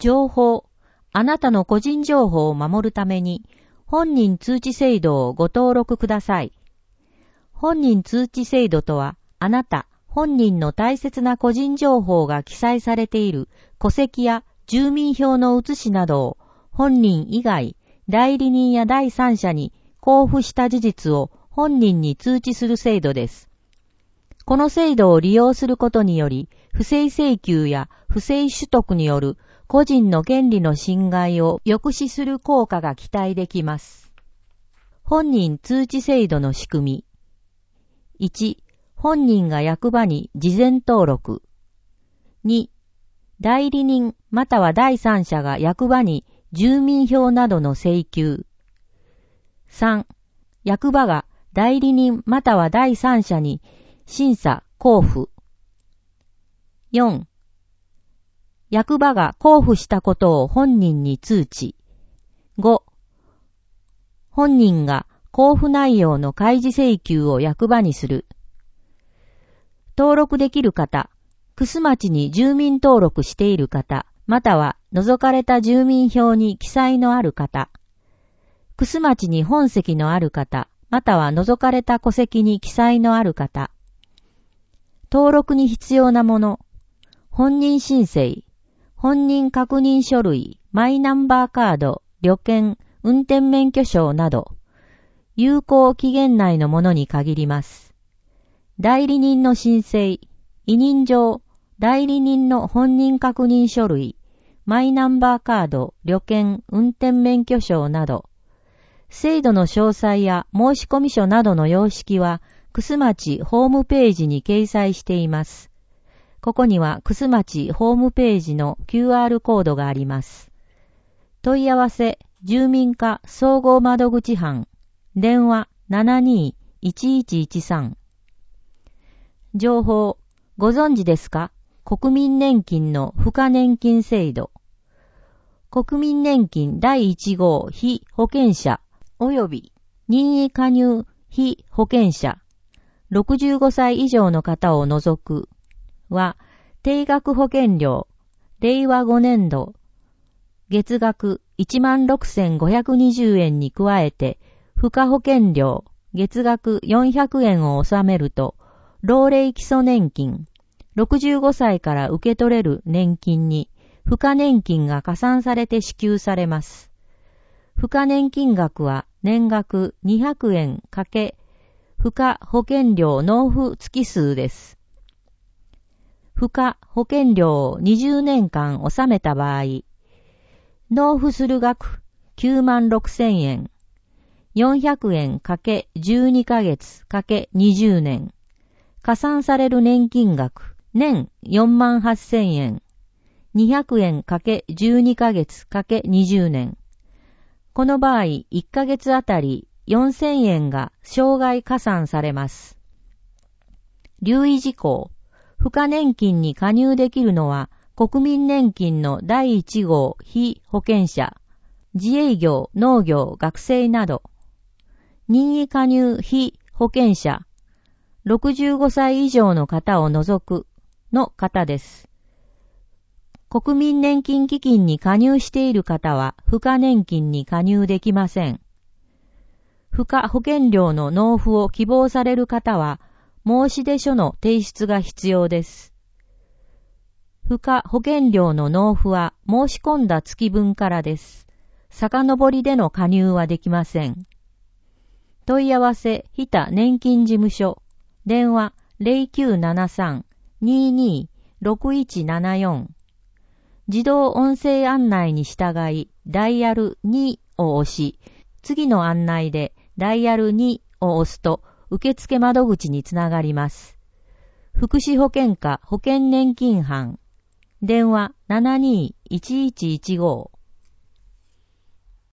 情報、あなたの個人情報を守るために、本人通知制度をご登録ください。本人通知制度とは、あなた本人の大切な個人情報が記載されている戸籍や住民票の写しなどを本人以外、代理人や第三者に交付した事実を本人に通知する制度です。この制度を利用することにより、不正請求や不正取得による個人の権利の侵害を抑止する効果が期待できます。本人通知制度の仕組み。1、本人が役場に事前登録。2、代理人または第三者が役場に住民票などの請求。3、役場が代理人または第三者に審査交付。4、役場が交付したことを本人に通知。5、本人が交付内容の開示請求を役場にする。登録できる方、玖珠町に住民登録している方、または除かれた住民票に記載のある方、玖珠町に本籍のある方、または除かれた戸籍に記載のある方、登録に必要なもの、本人申請、本人確認書類、マイナンバーカード、旅券、運転免許証など、有効期限内のものに限ります。代理人の申請、委任状、代理人の本人確認書類、マイナンバーカード、旅券、運転免許証など、制度の詳細や申込書などの様式は、玖珠町ホームページに掲載しています。ここには玖珠町ホームページの QR コードがあります。問い合わせ、住民課総合窓口班、電話 72-1113。情報、ご存知ですか？国民年金の付加年金制度。国民年金第1号被保険者及び任意加入被保険者65歳以上の方を除くは、定額保険料、令和5年度、月額 16,520 円に加えて、付加保険料、月額400円を納めると、老齢基礎年金、65歳から受け取れる年金に、付加年金が加算されて支給されます。付加年金額は年額200円×付加保険料納付月数です。付加保険料を20年間納めた場合、納付する額96,000円、400円×12ヶ月×20年、加算される年金額、年48,000円、200円×12ヶ月×20年。この場合、1ヶ月あたり4,000円が生涯加算されます。留意事項。付加年金に加入できるのは、国民年金の第1号被保険者、自営業、農業、学生など、任意加入被保険者、65歳以上の方を除くの方です。国民年金基金に加入している方は、付加年金に加入できません。付加保険料の納付を希望される方は、申出書の提出が必要です。付加保険料の納付は申し込んだ月分からです。遡りでの加入はできません。問い合わせ、日田年金事務所、電話 0973-226174。自動音声案内に従い、ダイヤル2を押し、次の案内でダイヤル2を押すと、受付窓口につながります。福祉保険課保険年金班。電話 72-1115。